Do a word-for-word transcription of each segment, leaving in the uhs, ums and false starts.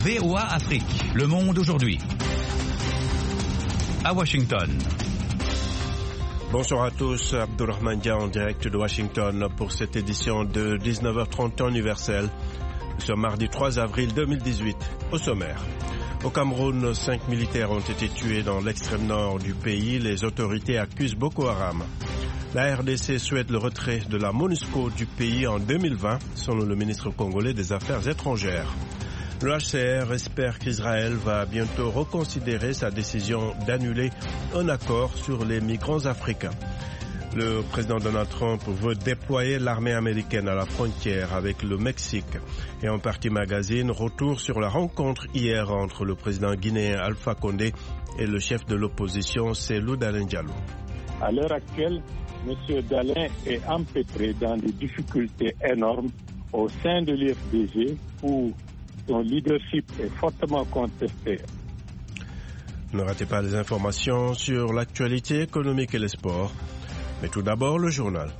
V O A Afrique, le monde aujourd'hui. À Washington. Bonsoir à tous, Abdulrahman Dia en direct de Washington pour cette édition de dix-neuf heures trente temps universel. Ce mardi trois avril deux mille dix-huit, au sommaire. Au Cameroun, cinq militaires ont été tués dans l'extrême nord du pays. Les autorités accusent Boko Haram. La R D C souhaite le retrait de la MONUSCO du pays en deux mille vingt, selon le ministre congolais des Affaires étrangères. Le H C R espère qu'Israël va bientôt reconsidérer sa décision d'annuler un accord sur les migrants africains. Le président Donald Trump veut déployer l'armée américaine à la frontière avec le Mexique. Et en partie magazine, retour sur la rencontre hier entre le président guinéen Alpha Condé et le chef de l'opposition Cellou Dalein Diallo. À l'heure actuelle, M. Dalein est empêtré dans des difficultés énormes au sein de l'I F D G où son leadership est fortement contesté. Ne ratez pas les informations sur l'actualité économique et les sports. Mais tout d'abord, le journal.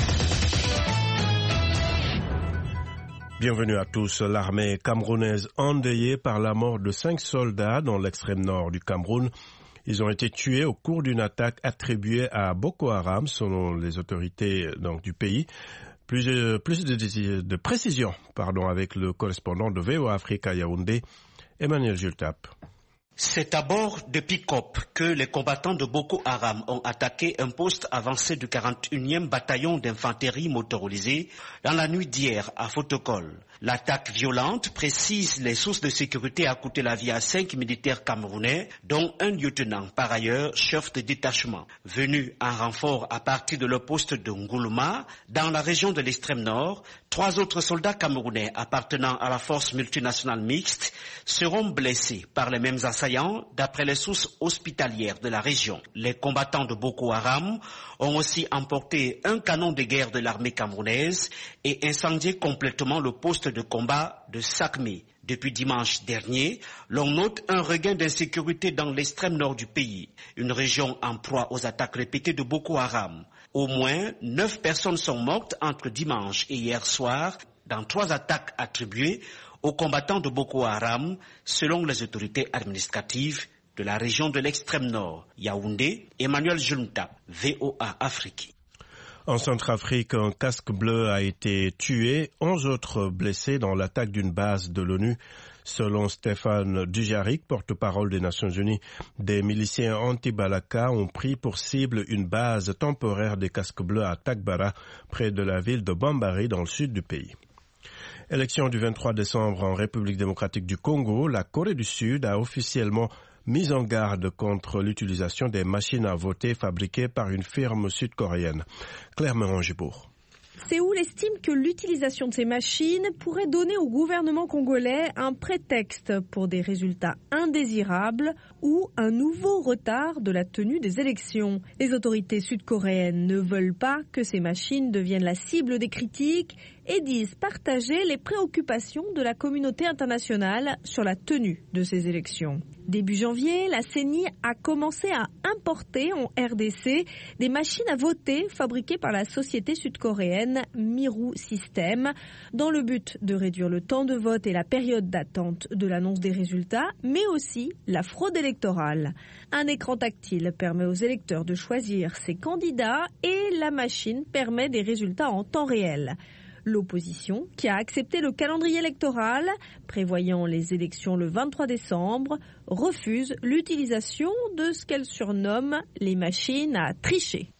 Bienvenue à tous. L'armée camerounaise endeuillée par la mort de cinq soldats dans l'extrême nord du Cameroun. Ils ont été tués au cours d'une attaque attribuée à Boko Haram, selon les autorités donc, du pays. Plus, euh, plus de, de, de précision pardon, avec le correspondant de V O A Afrique à Yaoundé, Emmanuel Jultap. C'est à bord de pick-up que les combattants de Boko Haram ont attaqué un poste avancé du quarante et unième bataillon d'infanterie motorisée dans la nuit d'hier à Fotokol. L'attaque violente, précise les sources de sécurité, a coûté la vie à cinq militaires camerounais, dont un lieutenant, par ailleurs chef de détachement. Venu en renfort à partir de leur poste de Ngoulouma, dans la région de l'extrême nord, trois autres soldats camerounais appartenant à la force multinationale mixte seront blessés par les mêmes assaillants, d'après les sources hospitalières de la région. Les combattants de Boko Haram ont aussi emporté un canon de guerre de l'armée camerounaise et incendié complètement le poste de combat de Sakmé. Depuis dimanche dernier, l'on note un regain d'insécurité dans l'extrême nord du pays, une région en proie aux attaques répétées de Boko Haram. Au moins neuf personnes sont mortes entre dimanche et hier soir dans trois attaques attribuées aux combattants de Boko Haram, selon les autorités administratives de la région de l'extrême nord. Yaoundé, Emmanuel Junta, V O A Afrique. En Centrafrique, un casque bleu a été tué, onze autres blessés dans l'attaque d'une base de l'ONU. Selon Stéphane Dujarric, porte-parole des Nations Unies, des miliciens anti-Balaka ont pris pour cible une base temporaire des casques bleus à Takbara, près de la ville de Bambari, dans le sud du pays. Élection du vingt-trois décembre en République démocratique du Congo, la Corée du Sud a officiellement mis en garde contre l'utilisation des machines à voter fabriquées par une firme sud-coréenne. Claire Mérangibourg. Séoul estime que l'utilisation de ces machines pourrait donner au gouvernement congolais un prétexte pour des résultats indésirables ou un nouveau retard de la tenue des élections. Les autorités sud-coréennes ne veulent pas que ces machines deviennent la cible des critiques et disent partager les préoccupations de la communauté internationale sur la tenue de ces élections. Début janvier, la C E N I a commencé à importer en R D C des machines à voter fabriquées par la société sud-coréenne Miru System dans le but de réduire le temps de vote et la période d'attente de l'annonce des résultats, mais aussi la fraude électorale. Un écran tactile permet aux électeurs de choisir ses candidats et la machine permet des résultats en temps réel. L'opposition, qui a accepté le calendrier électoral prévoyant les élections le vingt-trois décembre, refuse l'utilisation de ce qu'elle surnomme les machines à tricher.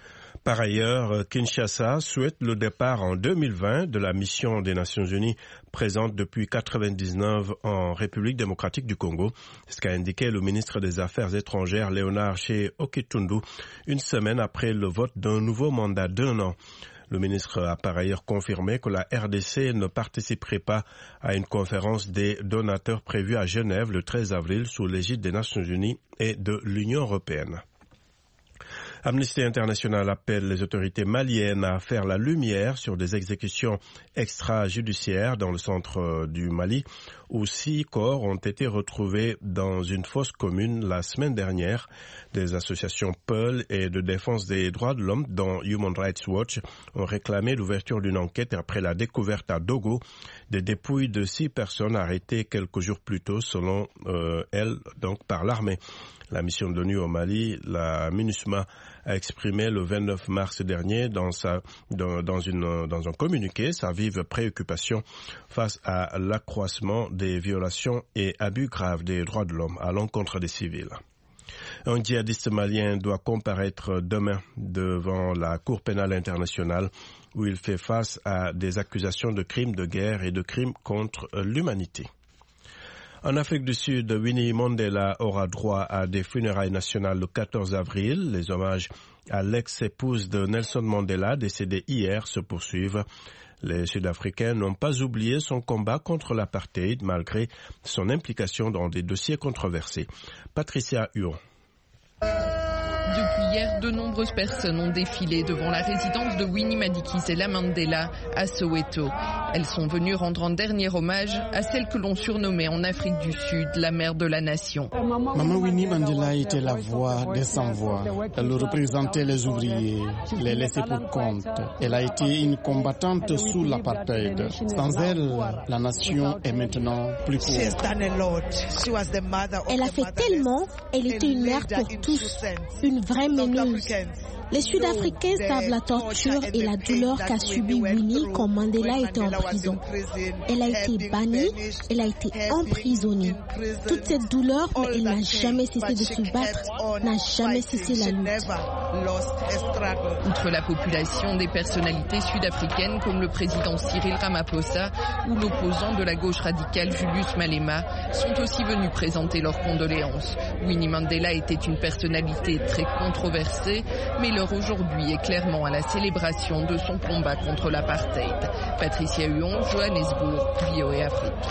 Par ailleurs, Kinshasa souhaite le départ en deux mille vingt de la mission des Nations Unies présente depuis mille neuf cent quatre-vingt-dix-neuf en République démocratique du Congo, ce qu'a indiqué le ministre des Affaires étrangères Léonard Shea Okitundu une semaine après le vote d'un nouveau mandat d'un an. Le ministre a par ailleurs confirmé que la R D C ne participerait pas à une conférence des donateurs prévue à Genève le treize avril sous l'égide des Nations Unies et de l'Union européenne. Amnesty International appelle les autorités maliennes à faire la lumière sur des exécutions extrajudiciaires dans le centre du Mali où six corps ont été retrouvés dans une fosse commune la semaine dernière. Des associations Peul et de défense des droits de l'homme, dont Human Rights Watch, ont réclamé l'ouverture d'une enquête après la découverte à Dogo des dépouilles de six personnes arrêtées quelques jours plus tôt, selon euh, elles, donc par l'armée. La mission de l'ONU au Mali, la MINUSMA, a exprimé le vingt-neuf mars dernier dans, sa, dans, dans, une, dans un communiqué sa vive préoccupation face à l'accroissement des violations et abus graves des droits de l'homme à l'encontre des civils. Un djihadiste malien doit comparaître demain devant la Cour pénale internationale où il fait face à des accusations de crimes de guerre et de crimes contre l'humanité. En Afrique du Sud, Winnie Mandela aura droit à des funérailles nationales le quatorze avril. Les hommages à l'ex-épouse de Nelson Mandela, décédée hier, se poursuivent. Les Sud-Africains n'ont pas oublié son combat contre l'apartheid malgré son implication dans des dossiers controversés. Patricia Huon. Depuis hier, de nombreuses personnes ont défilé devant la résidence de Winnie Madikizela Mandela à Soweto. Elles sont venues rendre un dernier hommage à celle que l'on surnommait en Afrique du Sud la mère de la nation. Maman Winnie Mandela était la voix des sans-voix. Elle représentait les ouvriers, les laissés pour compte. Elle a été une combattante sous l'apartheid. Sans elle, la nation est maintenant plus pauvre. Elle a fait tellement, elle était une mère pour tous, une vraie meneuse. Les Sud-Africains savent la torture et la douleur qu'a subi Winnie quand Mandela était en prison. Elle a été bannie, elle a été emprisonnée. Toute cette douleur, mais elle n'a jamais cessé de se battre, n'a jamais cessé la lutte. Outre la population, des personnalités sud-africaines comme le président Cyril Ramaphosa ou l'opposant de la gauche radicale Julius Malema sont aussi venus présenter leurs condoléances. Winnie Mandela était une personnalité très controversée, mais l'heure aujourd'hui est clairement à la célébration de son combat contre l'apartheid. Patricia Huon, Johannesburg, V O A Afrique.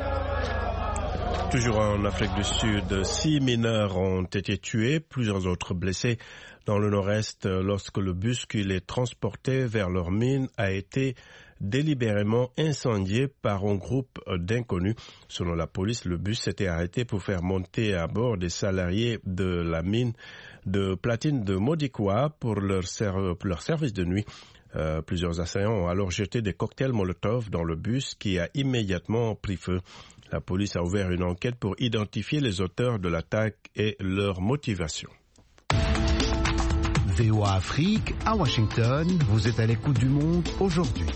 Toujours en Afrique du Sud, six mineurs ont été tués, plusieurs autres blessés dans le nord-est lorsque le bus qui les transportait vers leur mine a été délibérément incendié par un groupe d'inconnus. Selon la police, le bus s'était arrêté pour faire monter à bord des salariés de la mine de platine de Modikwa pour leur, ser- pour leur service de nuit. Euh, plusieurs assaillants ont alors jeté des cocktails Molotov dans le bus qui a immédiatement pris feu. La police a ouvert une enquête pour identifier les auteurs de l'attaque et leur motivation. V O A Afrique, à Washington, vous êtes à l'écoute du monde aujourd'hui.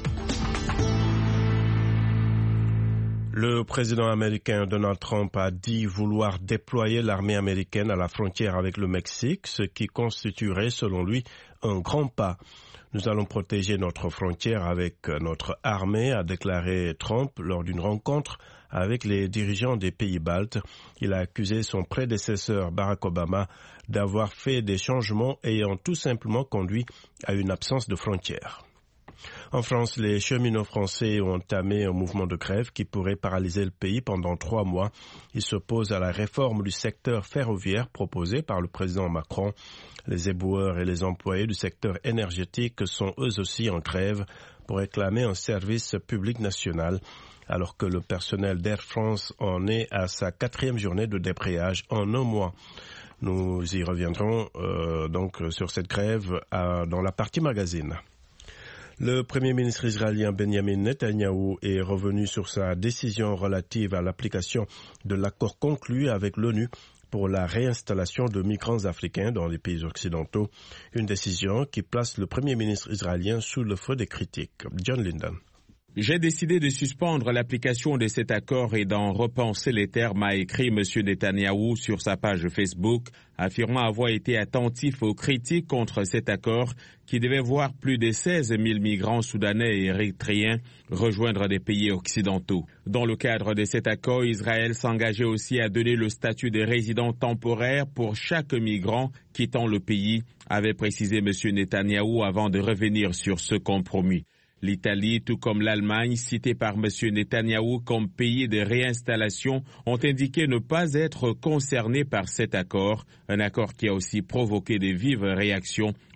Le président américain Donald Trump a dit vouloir déployer l'armée américaine à la frontière avec le Mexique, ce qui constituerait, selon lui, un grand pas. Nous allons protéger notre frontière avec notre armée, a déclaré Trump lors d'une rencontre avec les dirigeants des pays baltes. Il a accusé son prédécesseur Barack Obama d'avoir fait des changements ayant tout simplement conduit à une absence de frontières. En France, les cheminots français ont entamé un mouvement de grève qui pourrait paralyser le pays pendant trois mois. Ils s'opposent à la réforme du secteur ferroviaire proposée par le président Macron. Les éboueurs et les employés du secteur énergétique sont eux aussi en grève pour réclamer un service public national, alors que le personnel d'Air France en est à sa quatrième journée de débrayage en un mois. Nous y reviendrons euh, donc sur cette grève à, dans la partie magazine. Le Premier ministre israélien Benjamin Netanyahou est revenu sur sa décision relative à l'application de l'accord conclu avec l'ONU pour la réinstallation de migrants africains dans les pays occidentaux, une décision qui place le Premier ministre israélien sous le feu des critiques. John Linden. J'ai décidé de suspendre l'application de cet accord et d'en repenser les termes, a écrit M. Netanyahou sur sa page Facebook, affirmant avoir été attentif aux critiques contre cet accord qui devait voir plus de seize mille migrants soudanais et érythréens rejoindre des pays occidentaux. Dans le cadre de cet accord, Israël s'engageait aussi à donner le statut de résident temporaire pour chaque migrant quittant le pays, avait précisé M. Netanyahou avant de revenir sur ce compromis. L'Italie, tout comme l'Allemagne, citée par M. Netanyahou comme pays de réinstallation, ont indiqué ne pas être concernés par cet accord, un accord qui a aussi provoqué de vives réactions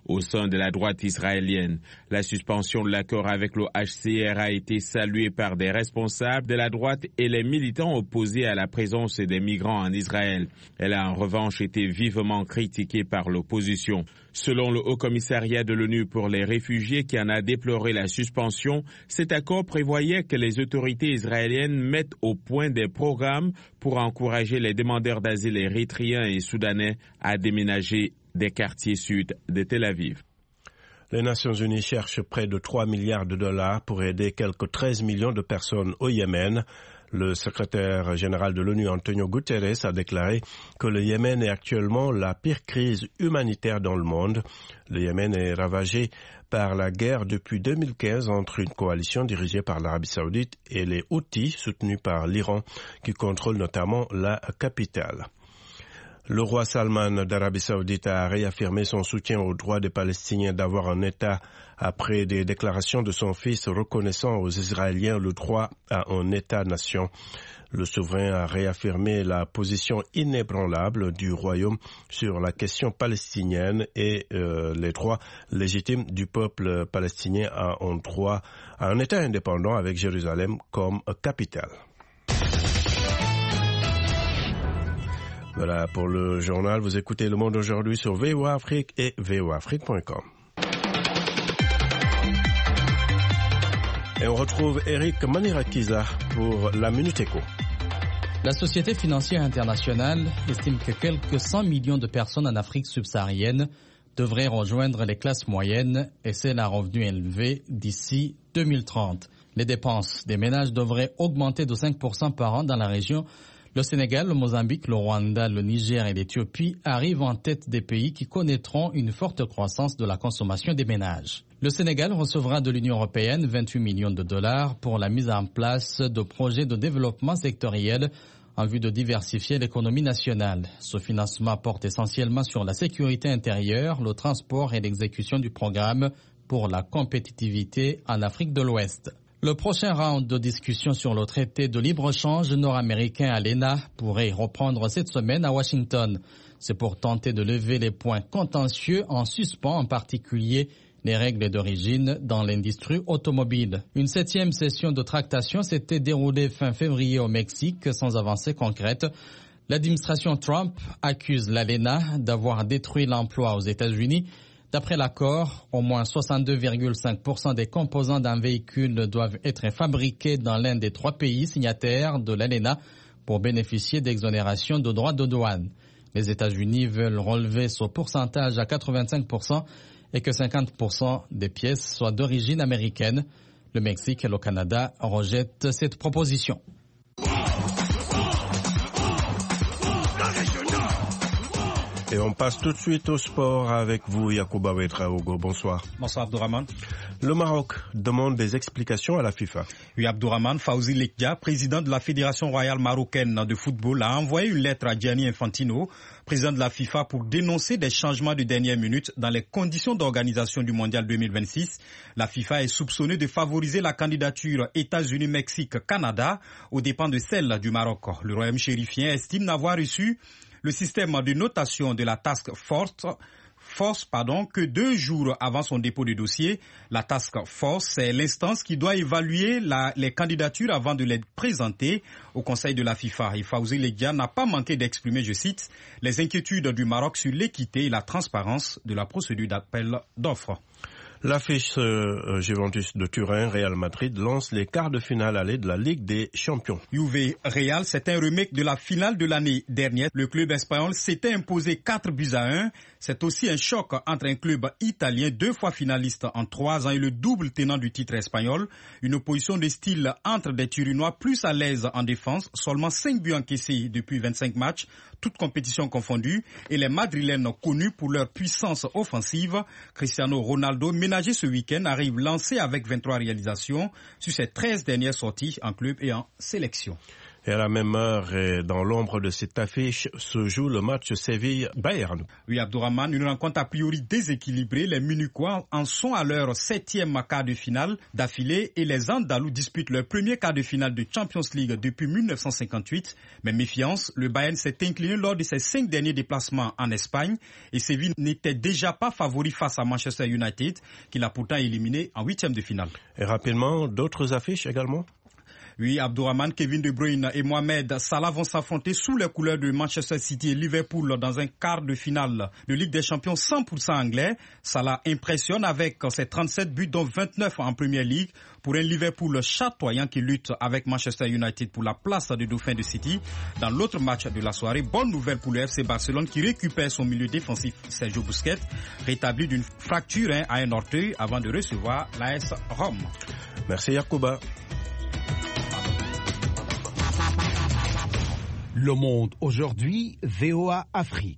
au sein de la droite israélienne. La suspension de l'accord avec le H C R a été saluée par des responsables de la droite et les militants opposés à la présence des migrants en Israël. Elle a en revanche été vivement critiquée par l'opposition. Selon le Haut-Commissariat de l'ONU pour les réfugiés qui en a déploré la suspension, cet accord prévoyait que les autorités israéliennes mettent au point des programmes pour encourager les demandeurs d'asile érythréens et soudanais à déménager des quartiers sud de Tel Aviv. Les Nations Unies cherchent près de trois milliards de dollars pour aider quelques treize millions de personnes au Yémen. Le secrétaire général de l'ONU, Antonio Guterres, a déclaré que le Yémen est actuellement la pire crise humanitaire dans le monde. Le Yémen est ravagé par la guerre depuis deux mille quinze entre une coalition dirigée par l'Arabie Saoudite et les Houthis, soutenus par l'Iran, qui contrôle notamment la capitale. Le roi Salman d'Arabie Saoudite a réaffirmé son soutien au droit des Palestiniens d'avoir un État après des déclarations de son fils reconnaissant aux Israéliens le droit à un État-nation. Le souverain a réaffirmé la position inébranlable du royaume sur la question palestinienne et euh, les droits légitimes du peuple palestinien à un droit à un État indépendant avec Jérusalem comme capitale. Voilà pour le journal. Vous écoutez Le Monde aujourd'hui sur V O A Afrique et V O A Afrique point com. Et on retrouve Eric Manirakiza pour la Minute Éco. La Société financière internationale estime que quelques cent millions de personnes en Afrique subsaharienne devraient rejoindre les classes moyennes et celles à revenus élevés d'ici deux mille trente. Les dépenses des ménages devraient augmenter de cinq pour cent par an dans la région. Le Sénégal, le Mozambique, le Rwanda, le Niger et l'Éthiopie arrivent en tête des pays qui connaîtront une forte croissance de la consommation des ménages. Le Sénégal recevra de l'Union européenne vingt-huit millions de dollars pour la mise en place de projets de développement sectoriel en vue de diversifier l'économie nationale. Ce financement porte essentiellement sur la sécurité intérieure, le transport et l'exécution du programme pour la compétitivité en Afrique de l'Ouest. Le prochain round de discussion sur le traité de libre-échange nord-américain à l'E N A pourrait reprendre cette semaine à Washington. C'est pour tenter de lever les points contentieux en suspens, en particulier les règles d'origine dans l'industrie automobile. Une septième session de tractation s'était déroulée fin février au Mexique sans avancée concrète. L'administration Trump accuse l'ALENA d'avoir détruit l'emploi aux États-Unis. D'après l'accord, au moins soixante-deux virgule cinq pour cent des composants d'un véhicule doivent être fabriqués dans l'un des trois pays signataires de l'ALENA pour bénéficier d'exonérations de droits de douane. Les États-Unis veulent relever ce pourcentage à quatre-vingt-cinq pour cent et que cinquante pour cent des pièces soient d'origine américaine. Le Mexique et le Canada rejettent cette proposition. Et on passe tout de suite au sport avec vous, Yacouba Ouedraogo. Bonsoir. Bonsoir, Abdourahmane. Le Maroc demande des explications à la FIFA. Oui, Abdourahmane, Fawzi Lekdia, président de la Fédération royale marocaine de football, a envoyé une lettre à Gianni Infantino, président de la FIFA, pour dénoncer des changements de dernière minute dans les conditions d'organisation du Mondial deux mille vingt-six. La FIFA est soupçonnée de favoriser la candidature États-Unis-Mexique-Canada aux dépens de celle du Maroc. Le royaume chérifien estime n'avoir reçu le système de notation de la Task Force, force pardon, que deux jours avant son dépôt de dossier. La Task Force, c'est l'instance qui doit évaluer la, les candidatures avant de les présenter au Conseil de la FIFA. Et Fawzi Lekdia n'a pas manqué d'exprimer, je cite, les inquiétudes du Maroc sur l'équité et la transparence de la procédure d'appel d'offres. L'affiche euh, Juventus de Turin, Real Madrid, lance les quarts de finale aller de la Ligue des Champions. Juve Real, c'est un remake de la finale de l'année dernière. Le club espagnol s'était imposé quatre buts à un. C'est aussi un choc entre un club italien, deux fois finaliste en trois ans, et le double tenant du titre espagnol. Une opposition de style entre des Turinois plus à l'aise en défense, seulement cinq buts encaissés depuis vingt-cinq matchs, toutes compétitions confondues, et les Madrilènes connus pour leur puissance offensive. Cristiano Ronaldo, ménagé ce week-end, arrive lancé avec vingt-trois réalisations sur ses treize dernières sorties en club et en sélection. Et à la même heure, et dans l'ombre de cette affiche, se joue le match Séville-Bayern. Oui, Abdourahmane, une rencontre a priori déséquilibrée. Les Munichois en sont à leur septième quart de finale d'affilée et les Andalous disputent leur premier quart de finale de Champions League depuis mille neuf cent cinquante-huit. Mais méfiance, le Bayern s'est incliné lors de ses cinq derniers déplacements en Espagne et Séville n'était déjà pas favori face à Manchester United, qu'il a pourtant éliminé en huitième de finale. Et rapidement, d'autres affiches également? Oui, Abdourahmane, Kevin De Bruyne et Mohamed Salah vont s'affronter sous les couleurs de Manchester City et Liverpool dans un quart de finale de Ligue des Champions cent pour cent anglais. Salah impressionne avec ses trente-sept buts, dont vingt-neuf en Premier League, pour un Liverpool chatoyant qui lutte avec Manchester United pour la place de dauphin de City. Dans l'autre match de la soirée, bonne nouvelle pour le F C Barcelone qui récupère son milieu défensif Sergio Busquets, rétabli d'une fracture hein, à un orteil avant de recevoir l'A S Rome. Merci Yacouba. Le Monde aujourd'hui, V O A Afrique.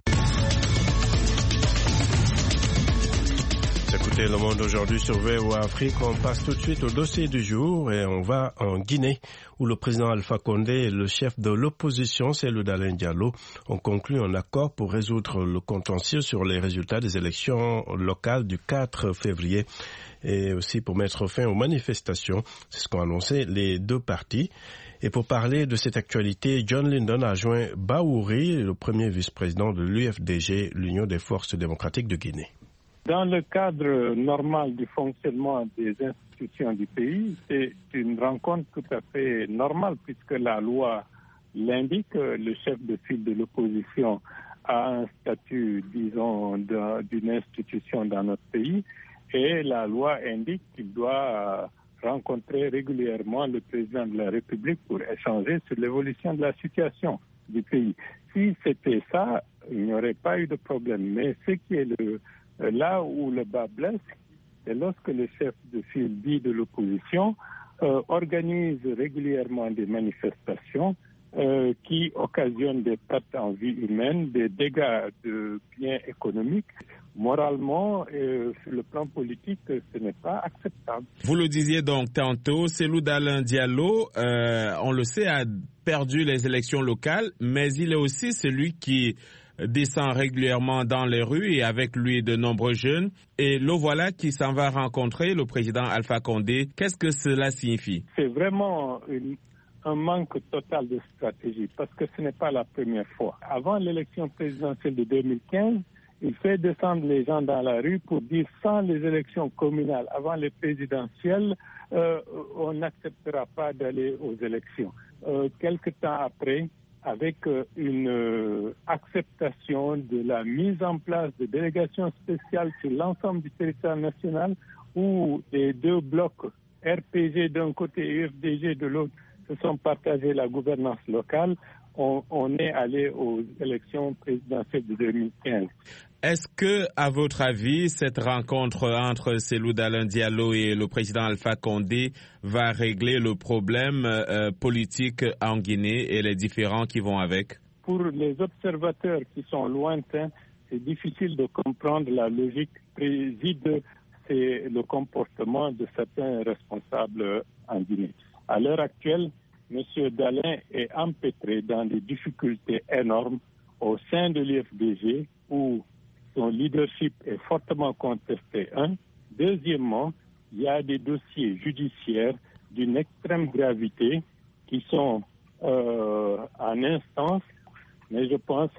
Écoutez Le Monde aujourd'hui sur V O A Afrique. On passe tout de suite au dossier du jour et on va en Guinée où le président Alpha Condé et le chef de l'opposition, Cellou Dalein Diallo, ont conclu un accord pour résoudre le contentieux sur les résultats des élections locales du quatre février et aussi pour mettre fin aux manifestations. C'est ce qu'ont annoncé les deux partis. Et pour parler de cette actualité, John Lyndon a joint Baouri, le premier vice-président de l'U F D G, l'Union des forces démocratiques de Guinée. Dans le cadre normal du fonctionnement des institutions du pays, c'est une rencontre tout à fait normale puisque la loi l'indique. Le chef de file de l'opposition a un statut, disons, d'une institution dans notre pays et la loi indique qu'il doit rencontrer régulièrement le président de la République pour échanger sur l'évolution de la situation du pays. Si c'était ça, il n'y aurait pas eu de problème. Mais ce qui est le, là où le bas blesse, c'est lorsque le chef de file dit de l'opposition euh, organise régulièrement des manifestations euh, qui occasionnent des pertes en vie humaine, des dégâts de biens économiques. Moralement, euh, sur le plan politique, ce n'est pas acceptable. Vous le disiez donc tantôt, Cellou Dalein Diallo, euh, on le sait, a perdu les élections locales, mais il est aussi celui qui descend régulièrement dans les rues et avec lui de nombreux jeunes. Et le voilà qui s'en va rencontrer le président Alpha Condé. Qu'est-ce que cela signifie? C'est vraiment une, un manque total de stratégie parce que ce n'est pas la première fois. Avant l'élection présidentielle de deux mille quinze, il fait descendre les gens dans la rue pour dire sans les élections communales, avant les présidentielles, euh, on n'acceptera pas d'aller aux élections. Euh, quelque temps après, avec euh, une euh, acceptation de la mise en place de délégations spéciales sur l'ensemble du territoire national, où les deux blocs R P G d'un côté et U F D G de l'autre se sont partagés la gouvernance locale, on, on est allé aux élections présidentielles de deux mille quinze. Est-ce que, à votre avis, cette rencontre entre Cellou Dalein Diallo et le président Alpha Condé va régler le problème euh, politique en Guinée et les différends qui vont avec? Pour les observateurs qui sont lointains, c'est difficile de comprendre la logique préside c'est le comportement de certains responsables en Guinée. À l'heure actuelle, M. Dalein est empêtré dans des difficultés énormes au sein de l'U F D G où son leadership est fortement contesté. Un. Deuxièmement, il y a des dossiers judiciaires d'une extrême gravité qui sont euh, en instance, mais je pense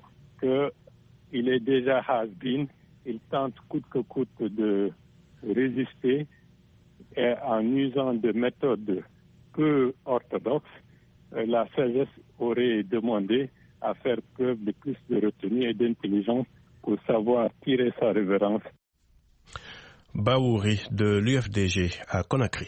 qu'il est déjà has-been. Il tente coûte que coûte de résister et en usant de méthodes peu orthodoxes. La sagesse aurait demandé à faire preuve de plus de retenue et d'intelligence pour savoir tirer sa révérence. Baouri de l'U F D G à Conakry.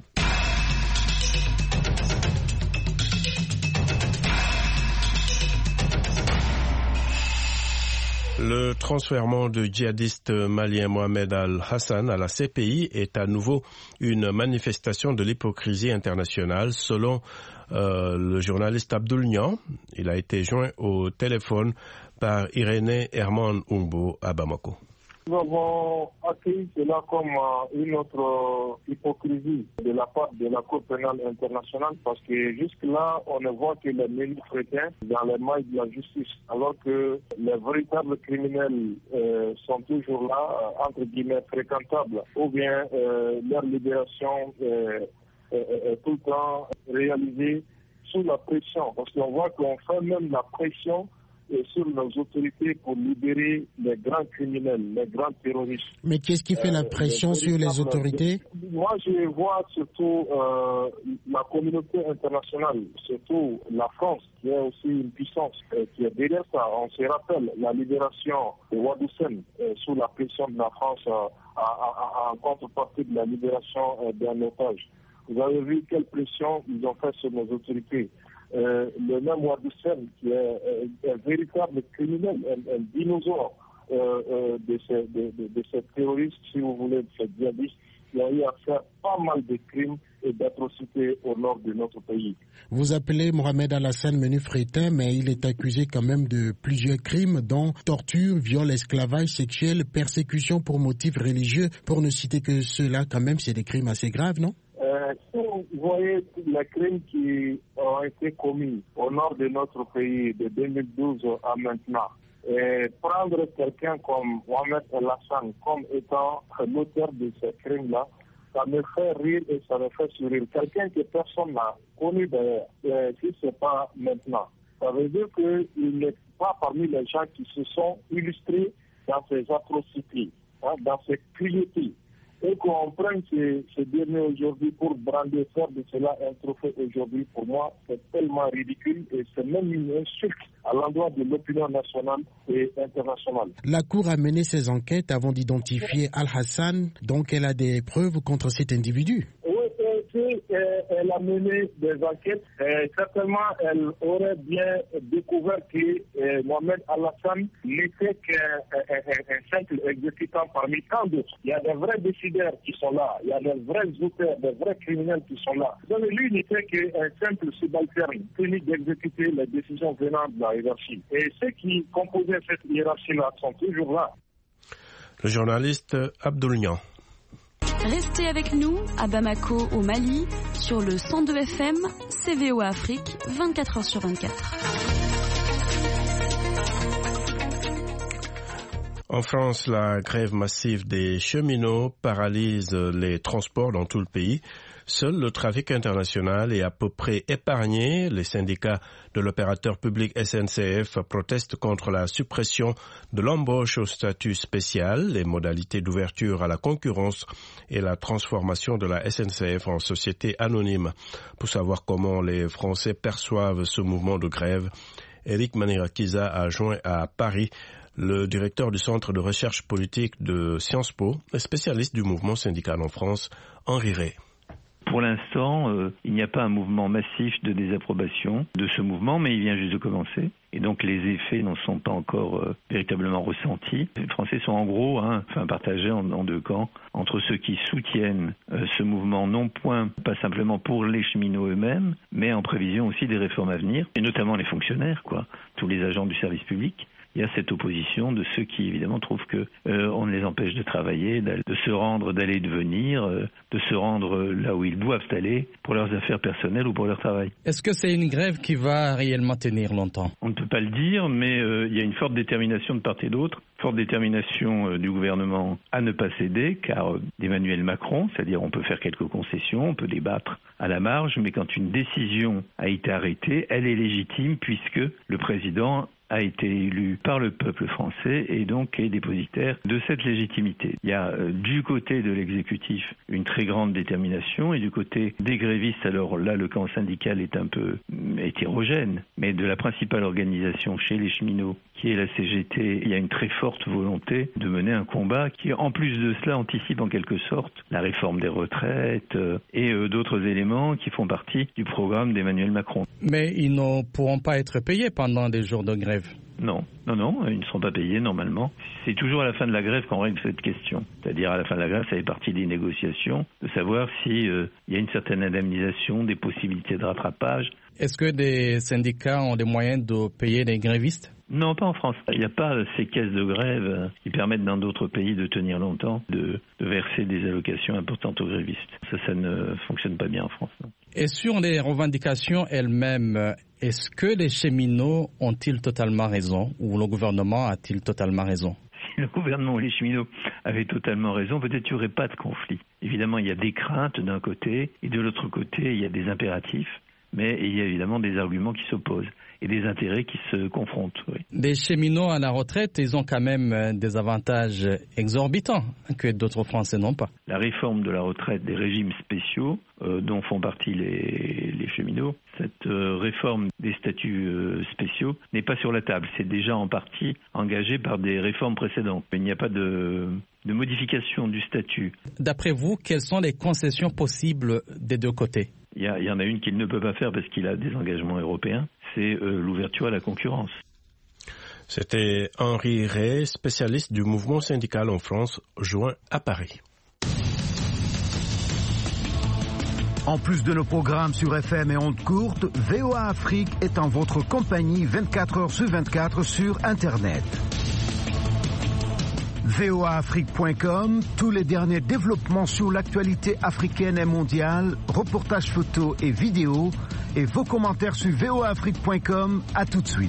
Le transfèrement du djihadiste malien Mohamed Al-Hassan à la C P I est à nouveau une manifestation de l'hypocrisie internationale, selon euh, le journaliste Abdoul Niang. Il a été joint au téléphone par Irénée Herman Umbo à Bamako. Nous avons accueilli cela comme une autre hypocrisie de la part de la Cour pénale internationale parce que jusque-là, on ne voit que les menus chrétiens dans les mailles de la justice, alors que les véritables criminels euh, sont toujours là, entre guillemets, fréquentables, ou bien euh, leur libération euh, est, est tout le temps réalisée sous la pression, parce qu'on voit qu'on fait même la pression sur nos autorités pour libérer les grands criminels, les grands terroristes. Mais qu'est-ce qui fait la pression euh, sur les autorités? Moi, je vois surtout euh, la communauté internationale, surtout la France, qui est aussi une puissance, euh, qui est derrière ça. On se rappelle la libération de Wadoussen euh, sous la pression de la France euh, en contrepartie de la libération euh, d'un otage. Vous avez vu quelle pression ils ont fait sur nos autorités. Euh, le même Wadoussen, qui est euh, un véritable criminel, un, un dinosaure euh, euh, de, ces, de, de, de ces terroristes, si vous voulez, de ces djihadistes, qui a eu à faire pas mal de crimes et d'atrocités au nord de notre pays. Vous appelez Mohamed Alassane menu fretin, mais il est accusé quand même de plusieurs crimes, dont torture, viol, esclavage sexuel, persécution pour motifs religieux, pour ne citer que ceux-là, quand même, c'est des crimes assez graves, non? Euh, si vous voyez les crimes qui ont été commis au nord de notre pays de deux mille douze à maintenant, et prendre quelqu'un comme Mohamed Alassane comme étant l'auteur de ces crimes-là, ça me fait rire et ça me fait sourire. Quelqu'un que personne n'a connu d'ailleurs, euh, si ce n'est pas maintenant. Ça veut dire qu'il n'est pas parmi les gens qui se sont illustrés dans ces atrocités, hein, dans ces cruautés. Et qu'on prenne ces, ces derniers aujourd'hui pour brandir faire de cela un trophée aujourd'hui, pour moi, c'est tellement ridicule et c'est même une insulte à l'endroit de l'opinion nationale et internationale. La Cour a mené ses enquêtes avant d'identifier Al-Hassan, donc elle a des preuves contre cet individu. Si elle a mené des enquêtes, euh, certainement elle aurait bien découvert que euh, Mohamed Alassane n'était qu'un un, un, un simple exécutant parmi tant d'autres. Il y a des vrais décideurs qui sont là, il y a des vrais auteurs, des vrais criminels qui sont là. Donc lui n'était qu'un simple subalterne, tenu d'exécuter les décisions venant de la hiérarchie. Et ceux qui composaient cette hiérarchie-là sont toujours là. Le journaliste Abdoul Niang. Restez avec nous à Bamako au Mali sur le cent deux F M C V O Afrique vingt-quatre heures sur vingt-quatre. En France, la grève massive des cheminots paralyse les transports dans tout le pays. Seul le trafic international est à peu près épargné. Les syndicats de l'opérateur public S N C F protestent contre la suppression de l'embauche au statut spécial, les modalités d'ouverture à la concurrence et la transformation de la S N C F en société anonyme. Pour savoir comment les Français perçoivent ce mouvement de grève, Eric Manirakiza a joint à Paris le directeur du Centre de recherche politique de Sciences Po, spécialiste du mouvement syndical en France, Henri Rey. Pour l'instant, euh, il n'y a pas un mouvement massif de désapprobation de ce mouvement, mais il vient juste de commencer. Et donc les effets n'en sont pas encore euh, véritablement ressentis. Les Français sont en gros hein, enfin, partagés en, en deux camps, entre ceux qui soutiennent euh, ce mouvement non point, pas simplement pour les cheminots eux-mêmes, mais en prévision aussi des réformes à venir, et notamment les fonctionnaires, quoi, tous les agents du service public. Il y a cette opposition de ceux qui, évidemment, trouvent que euh, on les empêche de travailler, de se rendre, d'aller et de venir, euh, de se rendre là où ils doivent aller pour leurs affaires personnelles ou pour leur travail. Est-ce que c'est une grève qui va réellement tenir longtemps? On ne peut pas le dire, mais euh, il y a une forte détermination de part et d'autre, forte détermination euh, du gouvernement à ne pas céder, car euh, d'Emmanuel Macron, c'est-à-dire on peut faire quelques concessions, on peut débattre à la marge, mais quand une décision a été arrêtée, elle est légitime puisque le président a été élu par le peuple français et donc est dépositaire de cette légitimité. Il y a euh, du côté de l'exécutif une très grande détermination et du côté des grévistes, alors là le camp syndical est un peu hétérogène, mais de la principale organisation chez les cheminots qui est la C G T, il y a une très forte volonté de mener un combat qui en plus de cela anticipe en quelque sorte la réforme des retraites euh, et euh, d'autres éléments qui font partie du programme d'Emmanuel Macron. Mais ils ne pourront pas être payés pendant des jours de grève. Non, non, non, ils ne seront pas payés normalement. C'est toujours à la fin de la grève qu'on règle cette question. C'est-à-dire à la fin de la grève, ça fait partie des négociations, de savoir si euh, il y a une certaine indemnisation, des possibilités de rattrapage, Est-ce que des syndicats ont des moyens de payer les grévistes? Non, pas en France. Il n'y a pas ces caisses de grève qui permettent dans d'autres pays de tenir longtemps, de, de verser des allocations importantes aux grévistes. Ça, ça ne fonctionne pas bien en France. Non. Et sur les revendications elles-mêmes, est-ce que les cheminots ont-ils totalement raison ou le gouvernement a-t-il totalement raison? Si le gouvernement ou les cheminots avaient totalement raison, peut-être qu'il n'y aurait pas de conflit. Évidemment, il y a des craintes d'un côté et de l'autre côté, il y a des impératifs. Mais il y a évidemment des arguments qui s'opposent et des intérêts qui se confrontent. Oui. Les cheminots à la retraite, ils ont quand même des avantages exorbitants que d'autres Français n'ont pas. La réforme de la retraite des régimes spéciaux euh, dont font partie les, les cheminots, cette euh, réforme des statuts euh, spéciaux n'est pas sur la table. C'est déjà en partie engagé par des réformes précédentes. Il n'y a pas de, de modification du statut. D'après vous, quelles sont les concessions possibles des deux côtés ? Il y, a, il y en a une qu'il ne peut pas faire parce qu'il a des engagements européens, c'est euh, l'ouverture à la concurrence. C'était Henri Ray, spécialiste du mouvement syndical en France, joint à Paris. En plus de nos programmes sur F M et ondes courtes, V O A Afrique est en votre compagnie vingt-quatre heures sur vingt-quatre sur Internet. V O A Afrique point com, tous les derniers développements sur l'actualité africaine et mondiale, reportages photos et vidéos, et vos commentaires sur V O A Afrique point com. À tout de suite.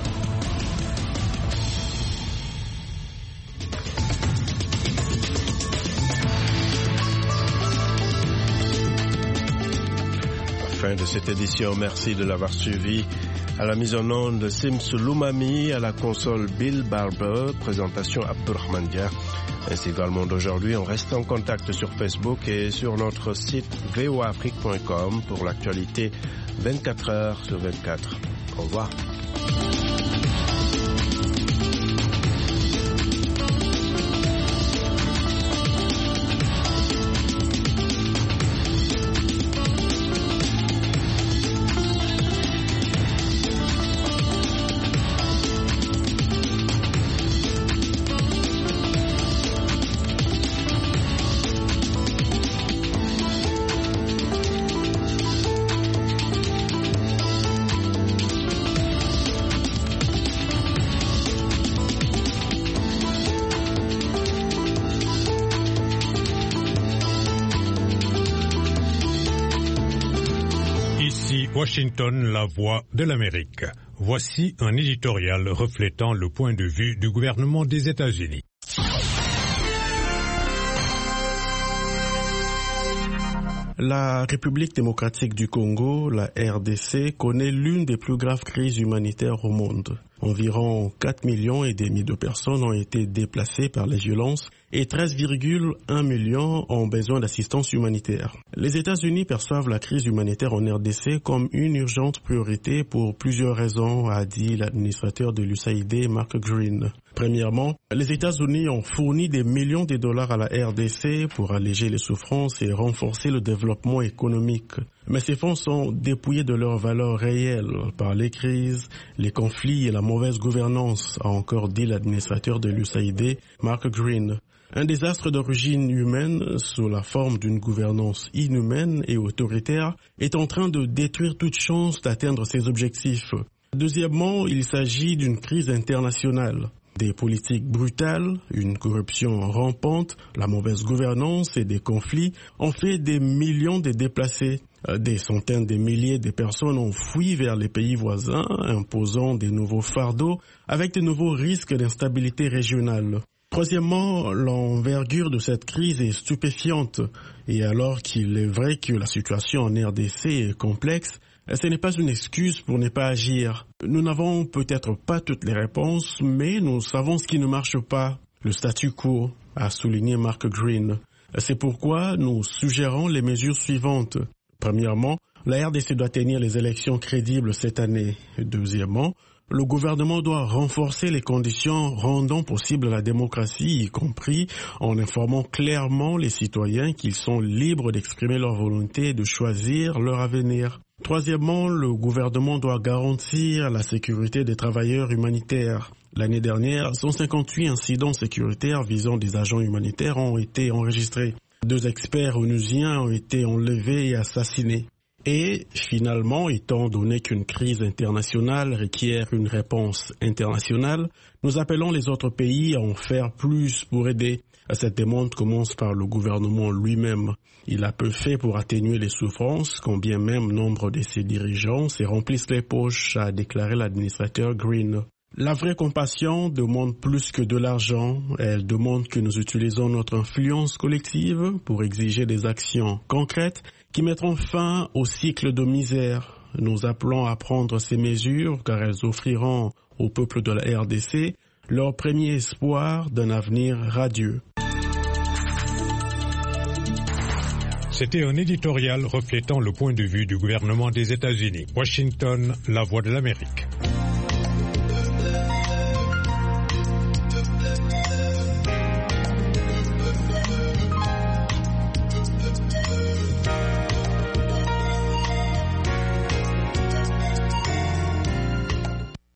Fin de cette édition, merci de l'avoir suivi. À la mise en onde, Sims Loumami, à la console Bill Barber, présentation Abdurrahman Dia. Ainsi également d'aujourd'hui, on reste en contact sur Facebook et sur notre site V O A Afrique point com pour l'actualité vingt-quatre heures sur vingt-quatre. Au revoir. Washington, la voix de l'Amérique. Voici un éditorial reflétant le point de vue du gouvernement des États-Unis. La République démocratique du Congo, la R D C, connaît l'une des plus graves crises humanitaires au monde. Environ quatre millions et demi de personnes ont été déplacées par les violences et treize virgule un millions ont besoin d'assistance humanitaire. Les États-Unis perçoivent la crise humanitaire en R D C comme une urgente priorité pour plusieurs raisons, a dit l'administrateur de l'U S A I D, Mark Green. Premièrement, les États-Unis ont fourni des millions de dollars à la R D C pour alléger les souffrances et renforcer le développement économique. Mais ces fonds sont dépouillés de leur valeur réelle par les crises, les conflits et la mauvaise gouvernance, a encore dit l'administrateur de l'U S A I D, Mark Green. Un désastre d'origine humaine, sous la forme d'une gouvernance inhumaine et autoritaire, est en train de détruire toute chance d'atteindre ses objectifs. Deuxièmement, il s'agit d'une crise internationale. Des politiques brutales, une corruption rampante, la mauvaise gouvernance et des conflits ont fait des millions de déplacés. Des centaines de milliers de personnes ont fui vers les pays voisins, imposant de nouveaux fardeaux avec de nouveaux risques d'instabilité régionale. Troisièmement, l'envergure de cette crise est stupéfiante. Et alors qu'il est vrai que la situation en R D C est complexe, ce n'est pas une excuse pour ne pas agir. Nous n'avons peut-être pas toutes les réponses, mais nous savons ce qui ne marche pas. Le statu quo, a souligné Mark Green. C'est pourquoi nous suggérons les mesures suivantes. Premièrement, la R D C doit tenir les élections crédibles cette année. Deuxièmement, le gouvernement doit renforcer les conditions rendant possible la démocratie, y compris en informant clairement les citoyens qu'ils sont libres d'exprimer leur volonté et de choisir leur avenir. Troisièmement, le gouvernement doit garantir la sécurité des travailleurs humanitaires. L'année dernière, cent cinquante-huit incidents sécuritaires visant des agents humanitaires ont été enregistrés. Deux experts onusiens ont été enlevés et assassinés. Et finalement, étant donné qu'une crise internationale requiert une réponse internationale, nous appelons les autres pays à en faire plus pour aider. Cette demande commence par le gouvernement lui-même. Il a peu fait pour atténuer les souffrances, quand bien même nombre de ses dirigeants se remplissent les poches, a déclaré l'administrateur Green. La vraie compassion demande plus que de l'argent. Elle demande que nous utilisons notre influence collective pour exiger des actions concrètes qui mettront fin au cycle de misère. Nous appelons à prendre ces mesures car elles offriront au peuple de la R D C leur premier espoir d'un avenir radieux. C'était un éditorial reflétant le point de vue du gouvernement des États-Unis. Washington, la voix de l'Amérique.